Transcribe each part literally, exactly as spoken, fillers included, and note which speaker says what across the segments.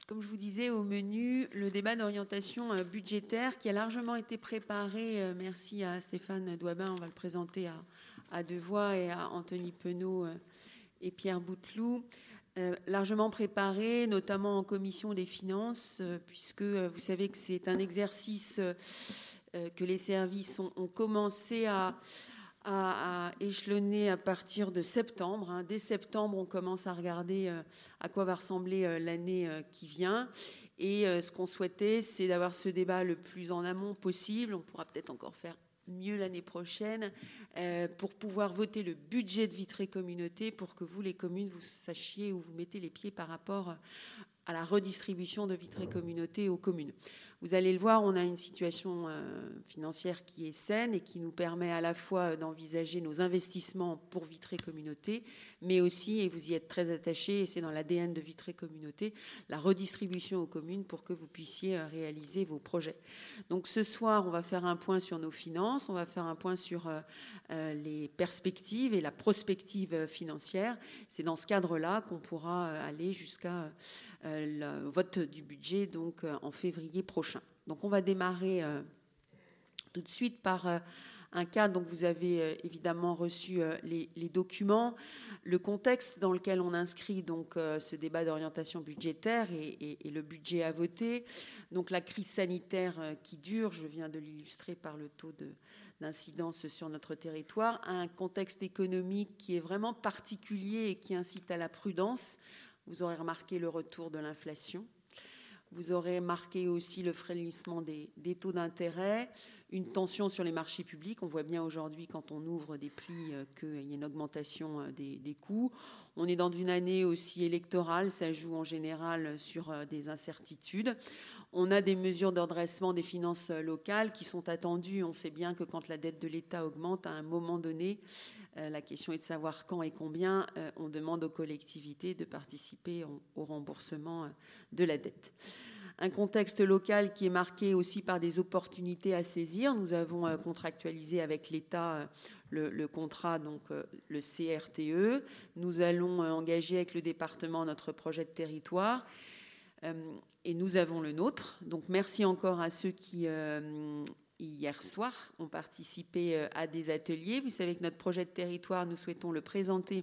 Speaker 1: comme je vous disais au menu, le débat d'orientation budgétaire qui a largement été préparé. Merci à Stéphane Douabin, on va le présenter à, à deux voix, et à Anthony Penaud et Pierre Bouteloup. Euh, largement préparé, notamment en commission des finances, euh, puisque euh, vous savez que c'est un exercice euh, que les services ont, ont commencé à, à, à échelonner à partir de septembre. Hein. Dès septembre, on commence à regarder euh, à quoi va ressembler euh, l'année euh, qui vient. Et euh, ce qu'on souhaitait, c'est d'avoir ce débat le plus en amont possible. On pourra peut-être encore faire mieux l'année prochaine, euh, pour pouvoir voter le budget de Vitré Communauté, pour que vous, les communes, vous sachiez où vous mettez les pieds par rapport à la redistribution de Vitré Communauté aux communes. Vous allez le voir, on a une situation euh, financière qui est saine et qui nous permet à la fois d'envisager nos investissements pour Vitré Communauté, mais aussi, et vous y êtes très attachés, et c'est dans l'A D N de Vitré Communauté, la redistribution aux communes pour que vous puissiez réaliser vos projets. Donc ce soir, on va faire un point sur nos finances, on va faire un point sur euh, euh, les perspectives et la prospective financière. C'est dans ce cadre-là qu'on pourra aller jusqu'à euh, le vote du budget, donc euh, en février prochain. Donc on va démarrer euh, tout de suite par euh, un cadre. Donc vous avez euh, évidemment reçu euh, les, les documents, le contexte dans lequel on inscrit donc euh, ce débat d'orientation budgétaire et, et, et le budget à voter. Donc la crise sanitaire euh, qui dure, je viens de l'illustrer par le taux de, d'incidence sur notre territoire, un contexte économique qui est vraiment particulier et qui incite à la prudence. Vous aurez remarqué le retour de l'inflation. Vous aurez marqué aussi le frémissement des, des taux d'intérêt, une tension sur les marchés publics. On voit bien aujourd'hui, quand on ouvre des plis, euh, qu'il y a une augmentation euh, des, des coûts. On est dans une année aussi électorale, ça joue en général sur euh, des incertitudes. On a des mesures de redressement des finances locales qui sont attendues. On sait bien que quand la dette de l'État augmente, à un moment donné, euh, la question est de savoir quand et combien euh, on demande aux collectivités de participer au, au remboursement euh, de la dette. Un contexte local qui est marqué aussi par des opportunités à saisir. Nous avons euh, contractualisé avec l'État euh, le, le contrat, donc euh, le C R T E. Nous allons euh, engager avec le département notre projet de territoire. Euh, et nous avons le nôtre. Donc merci encore à ceux qui, euh, hier soir, ont participé euh, à des ateliers. Vous savez que notre projet de territoire, nous souhaitons le présenter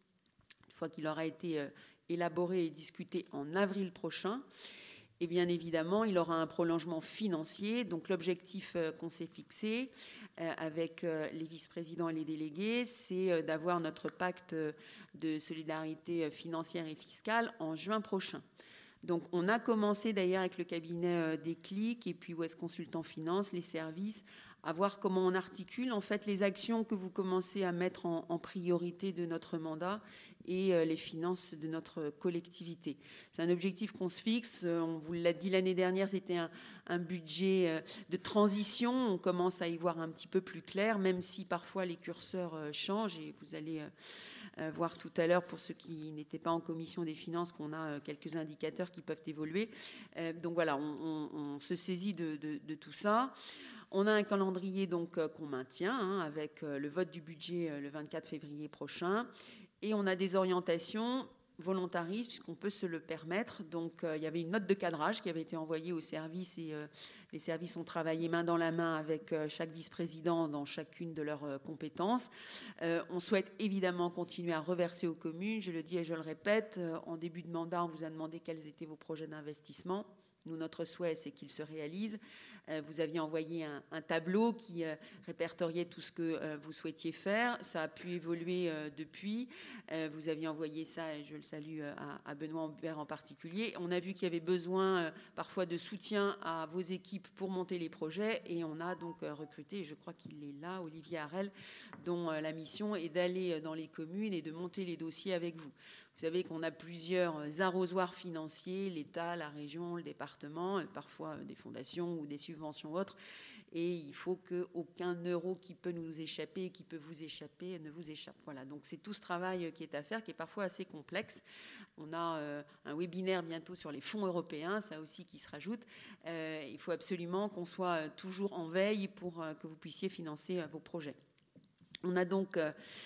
Speaker 1: une fois qu'il aura été euh, élaboré et discuté en avril prochain. Et bien évidemment, il aura un prolongement financier. Donc l'objectif euh, qu'on s'est fixé euh, avec euh, les vice-présidents et les délégués, c'est euh, d'avoir notre pacte de solidarité financière et fiscale en juin prochain. Donc on a commencé d'ailleurs avec le cabinet Déclic et puis Ouest Consultant Finance, les services, à voir comment on articule en fait les actions que vous commencez à mettre en, en priorité de notre mandat et euh, les finances de notre collectivité. C'est un objectif qu'on se fixe. On vous l'a dit l'année dernière, c'était un, un budget euh, de transition. On commence à y voir un petit peu plus clair, même si parfois les curseurs euh, changent. Et vous allez euh, euh, voir tout à l'heure, pour ceux qui n'étaient pas en commission des finances, qu'on a euh, quelques indicateurs qui peuvent évoluer. Euh, donc voilà, on, on, on se saisit de, de, de tout ça. On a un calendrier donc euh, qu'on maintient hein, avec euh, le vote du budget euh, le vingt-quatre février prochain. Et on a des orientations volontaristes, puisqu'on peut se le permettre. Donc, euh, il y avait une note de cadrage qui avait été envoyée aux services et euh, les services ont travaillé main dans la main avec euh, chaque vice-président dans chacune de leurs euh, compétences. Euh, on souhaite évidemment continuer à reverser aux communes. Je le dis et je le répète, euh, en début de mandat, on vous a demandé quels étaient vos projets d'investissement. Nous, notre souhait, c'est qu'ils se réalisent. Euh, vous aviez envoyé un, un tableau qui euh, répertoriait tout ce que euh, vous souhaitiez faire. Ça a pu évoluer euh, depuis. Euh, vous aviez envoyé ça, et je le salue, euh, à, à Benoît Ambert en particulier. On a vu qu'il y avait besoin euh, parfois de soutien à vos équipes pour monter les projets. Et on a donc euh, recruté, et je crois qu'il est là, Olivier Harel, dont euh, la mission est d'aller dans les communes et de monter les dossiers avec vous. Vous savez qu'on a plusieurs arrosoirs financiers, l'État, la région, le département, parfois des fondations ou des subventions autres. Et il faut qu'aucun euro qui peut nous échapper, qui peut vous échapper, ne vous échappe. Voilà, donc c'est tout ce travail qui est à faire, qui est parfois assez complexe. On a euh, un webinaire bientôt sur les fonds européens, ça aussi qui se rajoute. Euh, il faut absolument qu'on soit toujours en veille pour euh, que vous puissiez financer euh, vos projets. On a donc... Euh,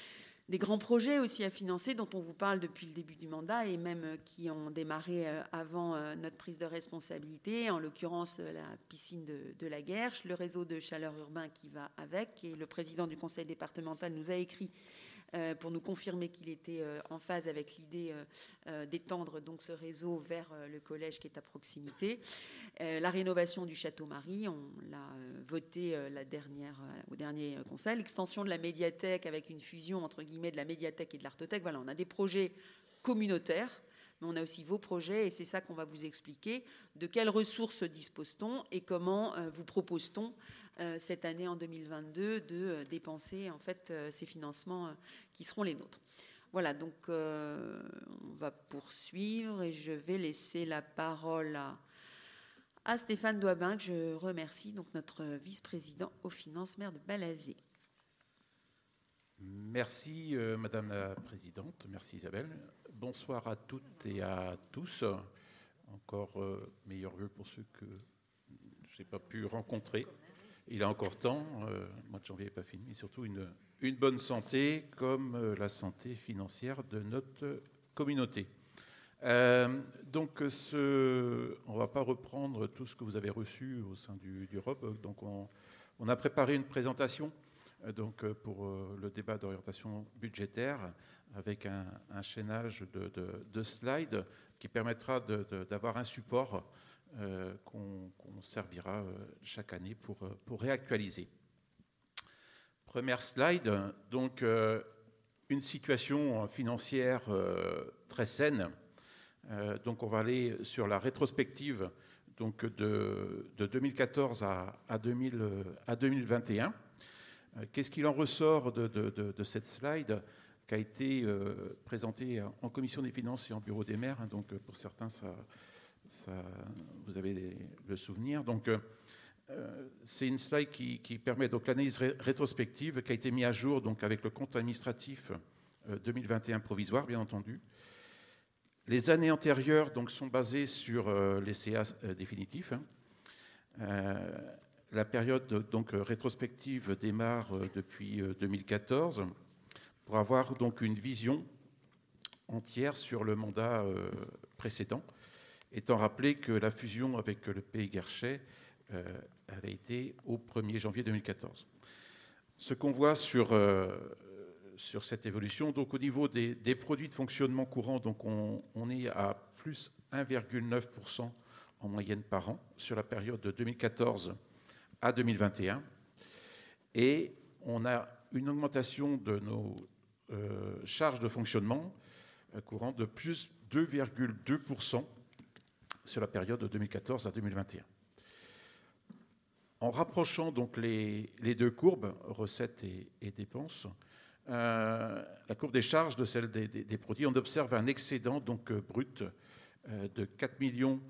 Speaker 1: des grands projets aussi à financer dont on vous parle depuis le début du mandat et même qui ont démarré avant notre prise de responsabilité, en l'occurrence la piscine de, de la Guerche, le réseau de chaleur urbain qui va avec. Et le président du conseil départemental nous a écrit Euh, pour nous confirmer qu'il était euh, en phase avec l'idée euh, euh, d'étendre donc ce réseau vers euh, le collège qui est à proximité. Euh, la rénovation du Château Marie, on l'a euh, voté euh, la dernière, euh, au dernier conseil. L'extension de la médiathèque avec une fusion entre guillemets de la médiathèque et de l'Artothèque. Voilà, on a des projets communautaires, mais on a aussi vos projets et c'est ça qu'on va vous expliquer. De quelles ressources dispose-t-on et comment euh, vous propose-t-on cette année en deux mille vingt-deux de dépenser en fait ces financements qui seront les nôtres. Voilà, donc euh, on va poursuivre et je vais laisser la parole à, à Stéphane Doibin, que je remercie, donc notre vice-président aux finances, maire de Balazé.
Speaker 2: Merci euh, Madame la Présidente, merci Isabelle. Bonsoir à toutes et à tous. Encore euh, meilleurs vœux pour ceux que je n'ai pas pu rencontrer. Il a encore temps, euh, le mois de janvier n'est pas fini, mais surtout une, une bonne santé comme euh, la santé financière de notre communauté. Euh, donc, ce, on ne va pas reprendre tout ce que vous avez reçu au sein du, du R O B. Donc, on, on a préparé une présentation euh, donc, pour euh, le débat d'orientation budgétaire avec un, un chaînage de, de, de slides qui permettra de, de, d'avoir un support Euh, qu'on, qu'on servira euh, chaque année pour, euh, pour réactualiser. Première slide, donc euh, une situation financière euh, très saine. Euh, donc on va aller sur la rétrospective donc de, de deux mille quatorze à, à, deux mille, à deux mille vingt et un. Euh, qu'est-ce qu'il en ressort de, de, de, de cette slide qui a été euh, présentée en commission des finances et en bureau des maires, hein, donc pour certains ça Ça, vous avez le souvenir. Donc, euh, c'est une slide qui, qui permet donc l'analyse ré- rétrospective qui a été mise à jour donc avec le compte administratif euh, deux mille vingt et un provisoire, bien entendu. Les années antérieures donc sont basées sur euh, les C A euh, définitifs. Hein. Euh, la période donc rétrospective démarre euh, depuis euh, deux mille quatorze pour avoir donc une vision entière sur le mandat euh, précédent. Étant rappelé que la fusion avec le Pays Guerchet euh, avait été au premier janvier deux mille quatorze. Ce qu'on voit sur, euh, sur cette évolution, donc au niveau des, des produits de fonctionnement courant, donc on, on est à plus un virgule neuf pour cent en moyenne par an sur la période de deux mille quatorze à deux mille vingt et un. Et on a une augmentation de nos euh, charges de fonctionnement euh, courantes de plus deux virgule deux pour cent sur la période de deux mille quatorze à deux mille vingt et un. En rapprochant donc les, les deux courbes, recettes et, et dépenses, euh, la courbe des charges de celle des, des, des produits, on observe un excédent donc euh, brut euh, de quatre millions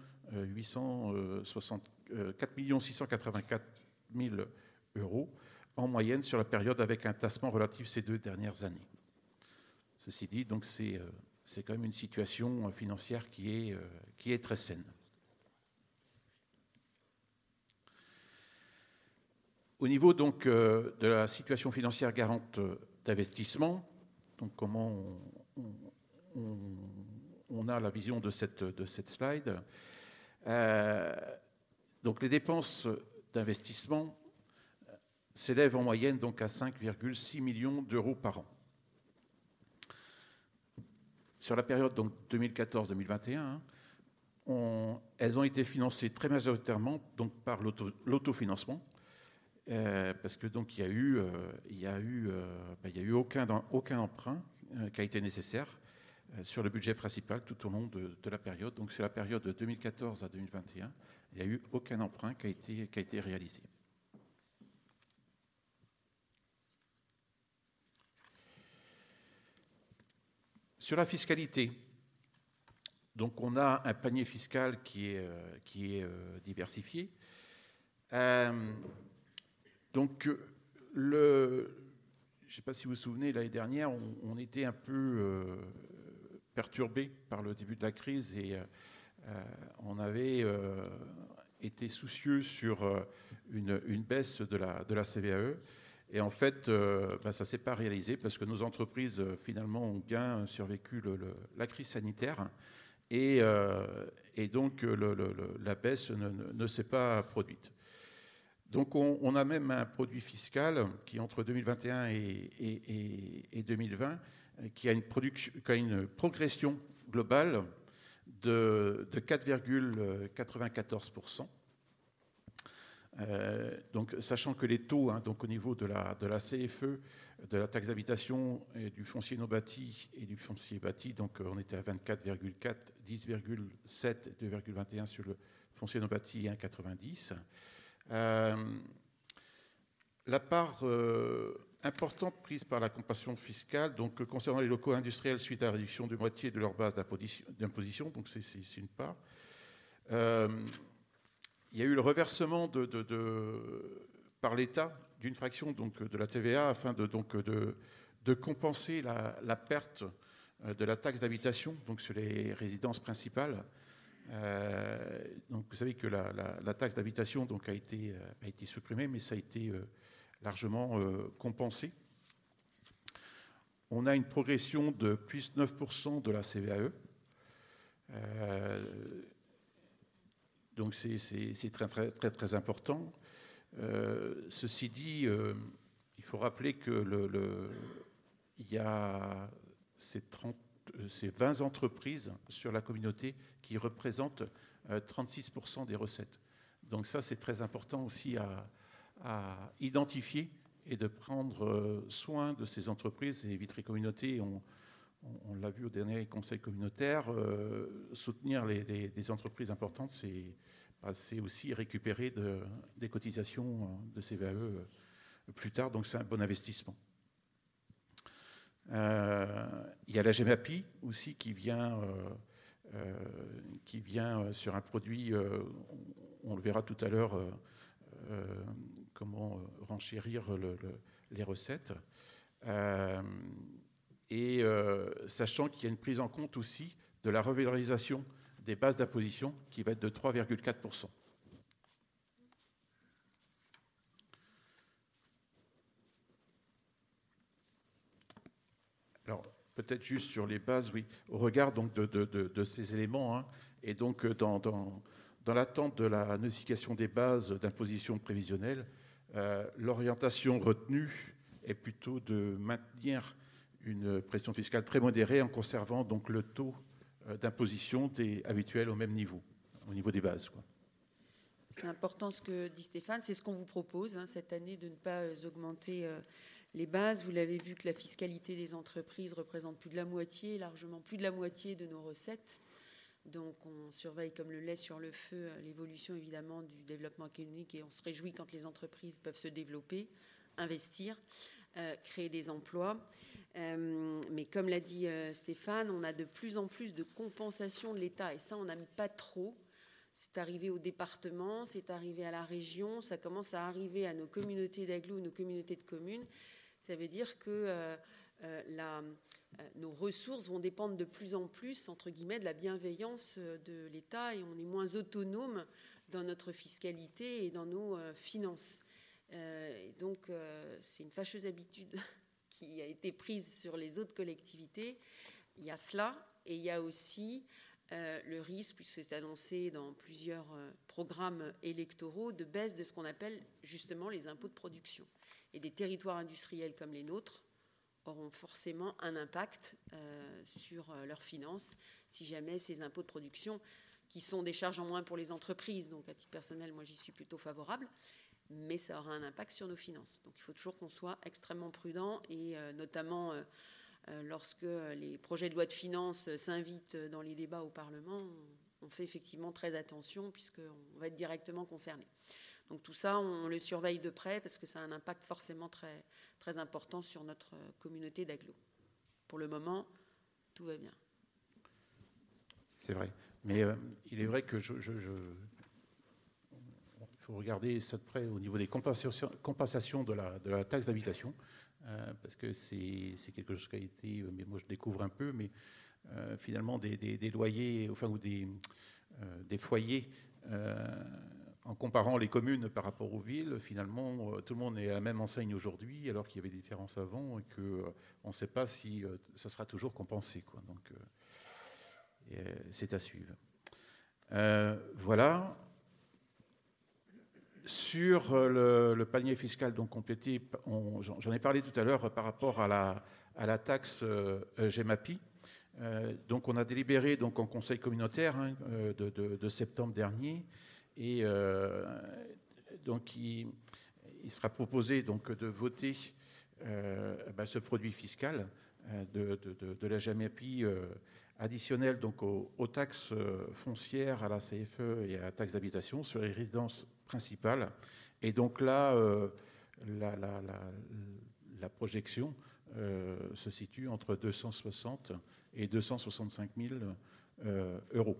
Speaker 2: six cent quatre-vingt-quatre mille euros en moyenne sur la période avec un tassement relatif ces deux dernières années. Ceci dit, donc c'est euh, c'est quand même une situation financière qui est, euh, qui est très saine. Au niveau donc euh, de la situation financière garante d'investissement, donc comment on, on, on a la vision de cette, de cette slide. Euh, donc les dépenses d'investissement s'élèvent en moyenne donc à cinq virgule six millions d'euros par an. Sur la période donc deux mille quatorze deux mille vingt et un, on, elles ont été financées très majoritairement donc par l'auto, l'autofinancement, euh, parce que donc il y a eu, euh, il y a eu, euh, ben, il y a eu aucun, aucun emprunt euh, qui a été nécessaire euh, sur le budget principal tout au long de, de la période. Donc sur la période de deux mille quatorze à deux mille vingt et un, il n'y a eu aucun emprunt qui a été, qui a été réalisé. Sur la fiscalité, donc on a un panier fiscal qui est, euh, qui est euh, diversifié. Euh, donc, le, je ne sais pas si vous vous souvenez, l'année dernière, on, on était un peu euh, perturbé par le début de la crise et euh, on avait euh, été soucieux sur euh, une, une baisse de la, de la C V A E. Et en fait, euh, bah, ça ne s'est pas réalisé parce que nos entreprises, euh, finalement, ont bien survécu le, le, la crise sanitaire. Et, euh, et donc, le, le, le, la baisse ne, ne, ne s'est pas produite. Donc, on, on a même un produit fiscal qui, entre deux mille vingt et un et, et, et, et deux mille vingt, qui a une, production, qui a une progression globale de, de quatre virgule quatre-vingt-quatorze pour cent. Euh, donc, sachant que les taux, hein, donc au niveau de la, de la C F E, de la taxe d'habitation, et du foncier non bâti et du foncier bâti, donc on était à vingt-quatre virgule quatre, dix virgule sept, deux virgule vingt et un sur le foncier non bâti et un virgule quatre-vingt-dix. Euh, la part euh, importante prise par la compensation fiscale, donc concernant les locaux industriels suite à la réduction de moitié de leur base d'imposition, donc c'est, c'est, c'est une part. Euh, il y a eu le reversement de, de, de, par l'État d'une fraction donc, de la T V A afin de, donc, de, de compenser la, la perte de la taxe d'habitation donc sur les résidences principales. Euh, donc vous savez que la, la, la taxe d'habitation donc, a, été, a été supprimée, mais ça a été euh, largement euh, compensé. On a une progression de plus neuf pour cent de la C V A E. Euh, donc c'est, c'est, c'est très, très, très, très important. Euh, ceci dit, euh, il faut rappeler que le, le, il y a ces, trente, ces vingt entreprises sur la communauté qui représentent euh, trente-six pour cent des recettes. Donc ça, c'est très important aussi à, à identifier et de prendre soin de ces entreprises. Et Vitry Communauté, on, on, on l'a vu au dernier conseil communautaire, euh, soutenir les, les, les entreprises importantes, c'est, bah, c'est aussi récupérer de, des cotisations de C V A E plus tard, donc c'est un bon investissement. Euh, il y a la GEMAPI aussi qui vient, euh, euh, qui vient sur un produit, euh, on, on le verra tout à l'heure, euh, euh, comment renchérir le, le, les recettes. Euh, et euh, sachant qu'il y a une prise en compte aussi de la revalorisation des bases d'imposition qui va être de trois virgule quatre pour cent. Alors, peut-être juste sur les bases, oui, au regard donc de, de, de, de ces éléments, hein, et donc dans, dans, dans l'attente de la notification des bases d'imposition prévisionnelle, euh, l'orientation retenue est plutôt de maintenir une pression fiscale très modérée en conservant donc le taux d'imposition des habituels au même niveau, au niveau des bases, quoi.
Speaker 1: C'est important ce que dit Stéphane, c'est ce qu'on vous propose hein, cette année de ne pas euh, augmenter euh, les bases. Vous l'avez vu que la fiscalité des entreprises représente plus de la moitié, largement plus de la moitié de nos recettes. Donc on surveille comme le lait sur le feu euh, l'évolution évidemment du développement économique et on se réjouit quand les entreprises peuvent se développer, investir, euh, créer des emplois. Euh, mais comme l'a dit euh, Stéphane, on a de plus en plus de compensation de l'État et ça on n'aime pas trop. C'est arrivé au département, c'est arrivé à la région, ça commence à arriver à nos communautés d'agglo, nos communautés de communes. Ça veut dire que euh, euh, la, euh, nos ressources vont dépendre de plus en plus, entre guillemets, de la bienveillance de l'État et on est moins autonome dans notre fiscalité et dans nos euh, finances. Euh, et donc, euh, c'est une fâcheuse habitude qui a été prise sur les autres collectivités. Il y a cela et il y a aussi... Euh, le risque, puisque c'est annoncé dans plusieurs euh, programmes électoraux, de baisse de ce qu'on appelle justement les impôts de production. Et des territoires industriels comme les nôtres auront forcément un impact euh, sur euh, leurs finances si jamais ces impôts de production, qui sont des charges en moins pour les entreprises, donc à titre personnel, moi j'y suis plutôt favorable, mais ça aura un impact sur nos finances. Donc il faut toujours qu'on soit extrêmement prudent et euh, notamment... Euh, lorsque les projets de loi de finances s'invitent dans les débats au Parlement, on fait effectivement très attention puisqu'on va être directement concerné. Donc tout ça, on le surveille de près parce que ça a un impact forcément très, très important sur notre communauté d'agglo. Pour le moment, tout va bien.
Speaker 2: C'est vrai. Mais euh, il est vrai que je, je, je... il faut regarder ça de près au niveau des compensations, compensations de la, de la taxe d'habitation. Euh, parce que c'est, c'est quelque chose qui a été, mais moi je découvre un peu, mais euh, finalement des, des, des loyers, enfin ou des, euh, des foyers euh, en comparant les communes par rapport aux villes, finalement, tout le monde est à la même enseigne aujourd'hui, alors qu'il y avait des différences avant et qu'on ne sait pas si ça sera toujours compensé, quoi. Donc, euh, c'est à suivre. Euh, voilà. Sur le, le panier fiscal donc complété, on, j'en ai parlé tout à l'heure par rapport à la, à la taxe euh, GEMAPI. Euh, donc, on a délibéré donc, en conseil communautaire hein, de, de, de septembre dernier. Et euh, donc, il, il sera proposé donc, de voter euh, ben, ce produit fiscal euh, de, de, de la GEMAPI euh, additionnel donc, aux, aux taxes foncières, à la C F E et à la taxe d'habitation sur les résidences principales. Et donc là, euh, la, la, la, la projection euh, se situe entre deux cent soixante et deux cent soixante-cinq mille euh, euros.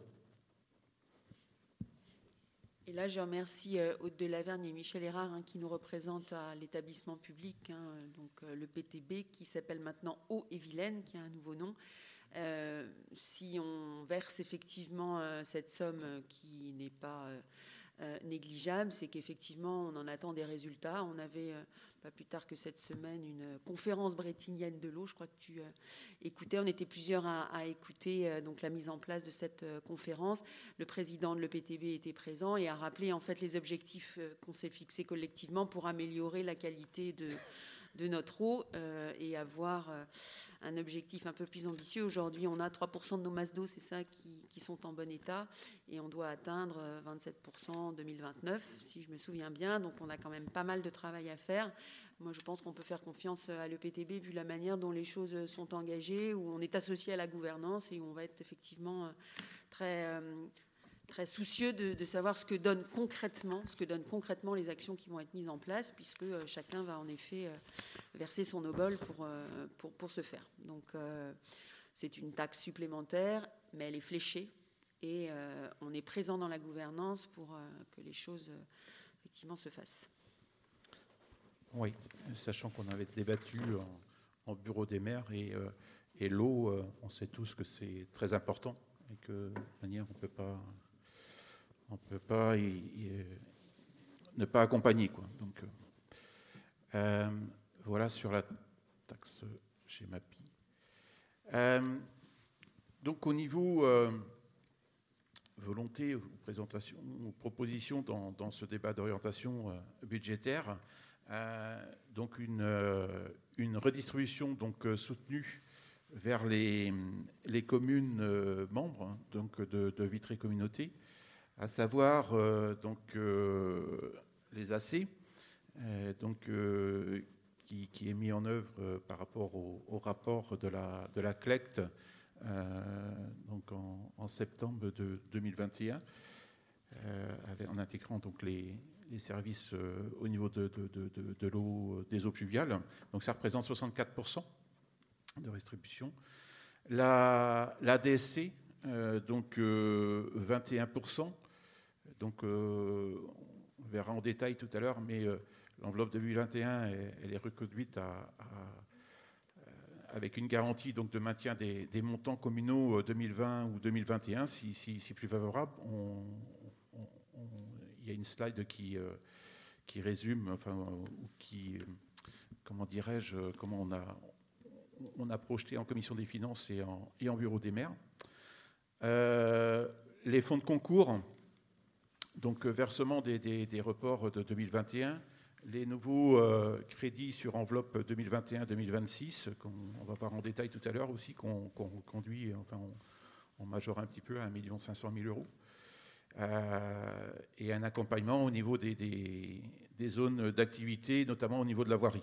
Speaker 1: Et là, je remercie euh, Aude de Lavergne et Michel Erard hein, qui nous représentent à l'établissement public, hein, donc euh, le P T B, qui s'appelle maintenant Haut-et-Vilaine, qui a un nouveau nom. Euh, si on verse effectivement euh, cette somme euh, qui n'est pas euh, euh, négligeable, c'est qu'effectivement on en attend des résultats. On avait euh, pas plus tard que cette semaine une conférence brétignienne de l'eau, je crois que tu euh, écoutais, on était plusieurs à, à écouter euh, donc la mise en place de cette euh, conférence. Le président de l'E P T B était présent et a rappelé en fait les objectifs euh, qu'on s'est fixés collectivement pour améliorer la qualité de de notre eau euh, et avoir euh, un objectif un peu plus ambitieux. Aujourd'hui, on a trois pour cent de nos masses d'eau, c'est ça, qui, qui sont en bon état, et on doit atteindre vingt-sept pour cent en deux mille vingt-neuf, si je me souviens bien. Donc, on a quand même pas mal de travail à faire. Moi, je pense qu'on peut faire confiance à l'E P T B vu la manière dont les choses sont engagées, où on est associé à la gouvernance et où on va être effectivement très... Euh, très soucieux de, de savoir ce que donnent concrètement, ce que donnent concrètement les actions qui vont être mises en place, puisque euh, chacun va en effet euh, verser son obol pour, euh, pour, pour ce faire. Donc euh, c'est une taxe supplémentaire, mais elle est fléchée et euh, on est présent dans la gouvernance pour euh, que les choses euh, effectivement se fassent.
Speaker 2: Oui, sachant qu'on avait débattu en, en bureau des maires et, euh, et l'eau, euh, on sait tous que c'est très important et que de toute manière on ne peut pas... on ne peut pas y, y, ne pas accompagner, quoi. Donc, euh, voilà sur la taxe GEMAPI. Euh, donc, au niveau euh, volonté, ou présentation, ou proposition dans, dans ce débat d'orientation euh, budgétaire, euh, donc une, euh, une redistribution donc, euh, soutenue vers les, les communes euh, membres hein, donc de, de Vitré Communauté, à savoir euh, donc, euh, les A C, euh, donc, euh, qui, qui est mis en œuvre euh, par rapport au, au rapport de la, de la C L E C T euh, donc en, en septembre de deux mille vingt et un, euh, avec, en intégrant donc, les, les services euh, au niveau de, de, de, de, de l'eau, des eaux pluviales. Donc ça représente soixante-quatre pour cent de distribution. La, la D S C, euh, donc euh, vingt et un pour cent. Donc, euh, on verra en détail tout à l'heure, mais euh, l'enveloppe de deux mille vingt et un, elle, elle est reconduite à, à, euh, avec une garantie donc, de maintien des, des montants communaux deux mille vingt ou deux mille vingt et un, si, si, si plus favorable. On, on, on, il y a une slide qui, euh, qui résume, enfin, ou qui, comment dirais-je, comment on a, on a projeté en commission des finances et en, et en bureau des maires. Euh, les fonds de concours. Donc, versement des, des, des reports de deux mille vingt et un, les nouveaux euh, crédits sur enveloppe deux mille vingt et un deux mille vingt-six, qu'on on va voir en détail tout à l'heure aussi, qu'on qu'on conduit, enfin, on, on majore un petit peu à un million cinq cent mille euros. Euh, et un accompagnement au niveau des, des, des zones d'activité, notamment au niveau de la voirie.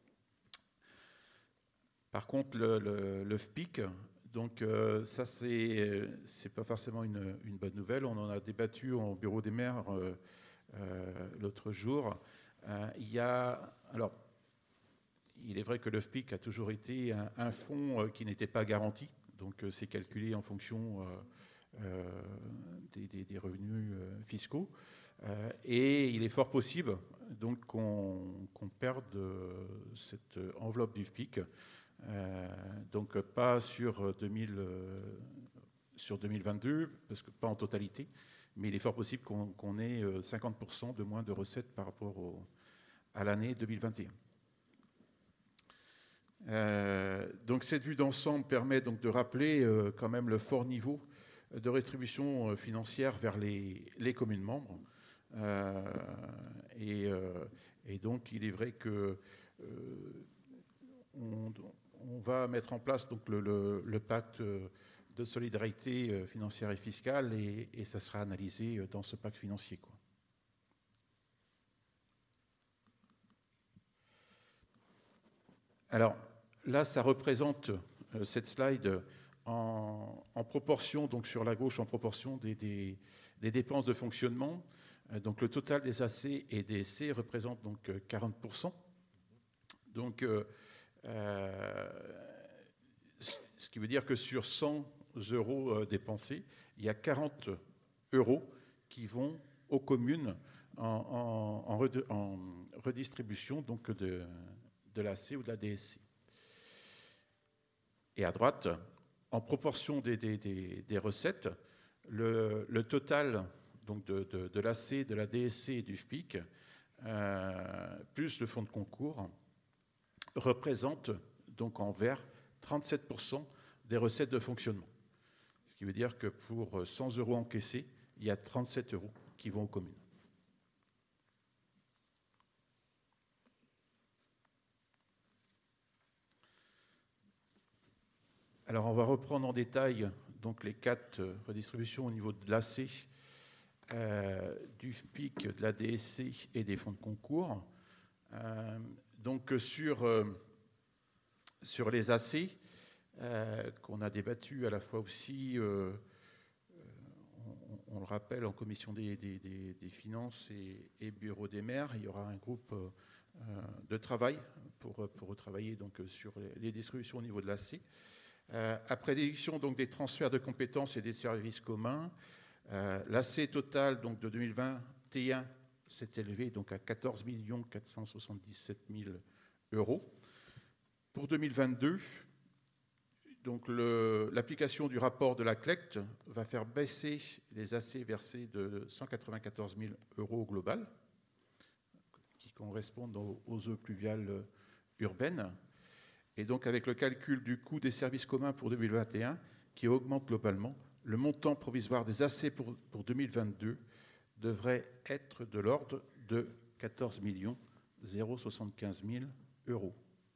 Speaker 2: Par contre, le, le, le F P I C, donc euh, ça, c'est c'est pas forcément une, une bonne nouvelle. On en a débattu au bureau des maires euh, euh, l'autre jour. Euh, il y a, alors, il est vrai que le F P I C a toujours été un, un fonds qui n'était pas garanti. Donc, c'est calculé en fonction euh, euh, des, des, des revenus euh, fiscaux. Euh, et il est fort possible donc qu'on qu'on perde euh, cette enveloppe du F P I C. Euh, donc pas sur deux mille sur deux mille vingt-deux, parce que pas en totalité, mais il est fort possible qu'on, qu'on ait cinquante pour cent de moins de recettes par rapport au, à l'année deux mille vingt et un. Euh, donc cette vue d'ensemble permet donc de rappeler euh, quand même le fort niveau de rétribution euh, financière vers les, les communes membres. Euh, et, euh, et donc il est vrai que euh, on, on va mettre en place donc le, le, le pacte de solidarité financière et fiscale et, et ça sera analysé dans ce pacte financier, quoi. Alors là, ça représente euh, cette slide en, en proportion, donc sur la gauche, en proportion des, des, des dépenses de fonctionnement. Euh, donc le total des A C et des S C représente donc quarante pour cent. Donc, euh, euh, ce qui veut dire que sur cent euros euh, dépensés, il y a quarante euros qui vont aux communes en, en, en, red, en redistribution donc de, de l'A C ou de la D S C. Et à droite, en proportion des, des, des, des recettes, le, le total donc de, de, de l'A C, de la D S C et du F P I C, euh, plus le fonds de concours, représente donc en vert trente-sept pour cent des recettes de fonctionnement. Ce qui veut dire que pour cent euros encaissés, il y a trente-sept euros qui vont aux communes. Alors, on va reprendre en détail donc, les quatre redistributions au niveau de l'A C, euh, du F P I C, de la D S C et des fonds de concours. Euh, donc, sur, euh, sur les A C, euh, qu'on a débattu à la fois aussi, euh, on, on le rappelle, en commission des, des, des, des finances et, et bureau des maires, il y aura un groupe euh, de travail pour, pour retravailler donc, sur les, les distributions au niveau de l'A C. Euh, après déduction donc des transferts de compétences et des services communs, euh, l'A C total donc de deux mille vingt et un s'est élevé donc à quatorze millions quatre cent soixante-dix-sept mille euros. Pour deux mille vingt-deux, donc le, l'application du rapport de la C L E C T va faire baisser les A C versés de cent quatre-vingt-quatorze mille euros au global, qui correspondent aux, aux eaux pluviales urbaines. Et donc, avec le calcul du coût des services communs pour deux mille vingt et un, qui augmente globalement, le montant provisoire des A C pour, pour deux mille vingt-deux devrait être de l'ordre de quatorze millions soixante-quinze mille euros.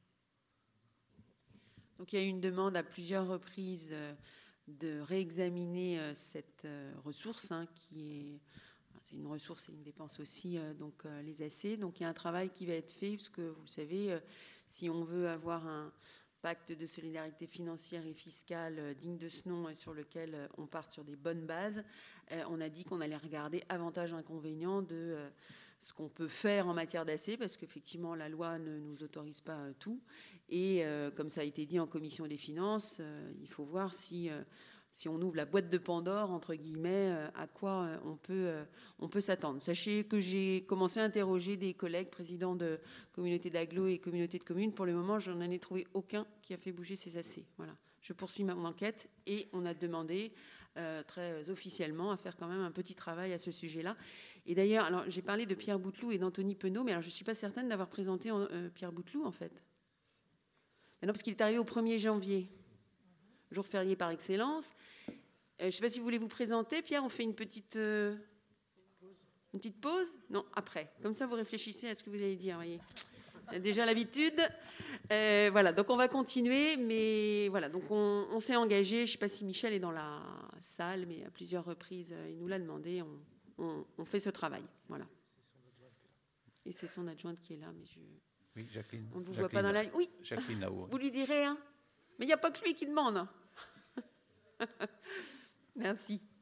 Speaker 1: Donc, il y a eu une demande à plusieurs reprises de réexaminer cette ressource, hein, qui est... C'est une ressource et une dépense aussi, donc les A C. Donc, il y a un travail qui va être fait, parce que, vous le savez, si on veut avoir un pacte de solidarité financière et fiscale digne de ce nom et sur lequel on parte sur des bonnes bases, on a dit qu'on allait regarder avantages et inconvénients de ce qu'on peut faire en matière d'A C, parce qu'effectivement, la loi ne nous autorise pas tout. Et comme ça a été dit en commission des finances, il faut voir si... si on ouvre la boîte de Pandore, entre guillemets, à quoi on peut, on peut s'attendre. Sachez que j'ai commencé à interroger des collègues présidents de communautés d'agglo et communautés de communes. Pour le moment, je n'en ai trouvé aucun qui a fait bouger ces A C. Voilà. Je poursuis mon enquête et on a demandé euh, très officiellement à faire quand même un petit travail à ce sujet-là. Et d'ailleurs, alors, j'ai parlé de Pierre Bouteloup et d'Anthony Penaud, mais alors, je ne suis pas certaine d'avoir présenté euh, Pierre Bouteloup, en fait. Mais non, parce qu'il est arrivé au premier janvier. Jour férié par excellence. Euh, je ne sais pas si vous voulez vous présenter. Pierre, on fait une petite, euh, une petite pause ? Non, après. Comme ça, vous réfléchissez à ce que vous allez dire. Voyez. Déjà l'habitude. Euh, voilà, donc on va continuer. Mais voilà, donc on, on s'est engagé. Je ne sais pas si Michel est dans la salle, mais à plusieurs reprises, il nous l'a demandé. On, on, on fait ce travail. Voilà. Et c'est son adjointe qui est là. Mais je...
Speaker 2: Oui, Jacqueline.
Speaker 1: On ne vous
Speaker 2: Jacqueline,
Speaker 1: voit pas dans la... Oui,
Speaker 2: Jacqueline là-haut.
Speaker 1: Vous lui direz, hein. Mais il n'y a pas que lui qui demande. Merci.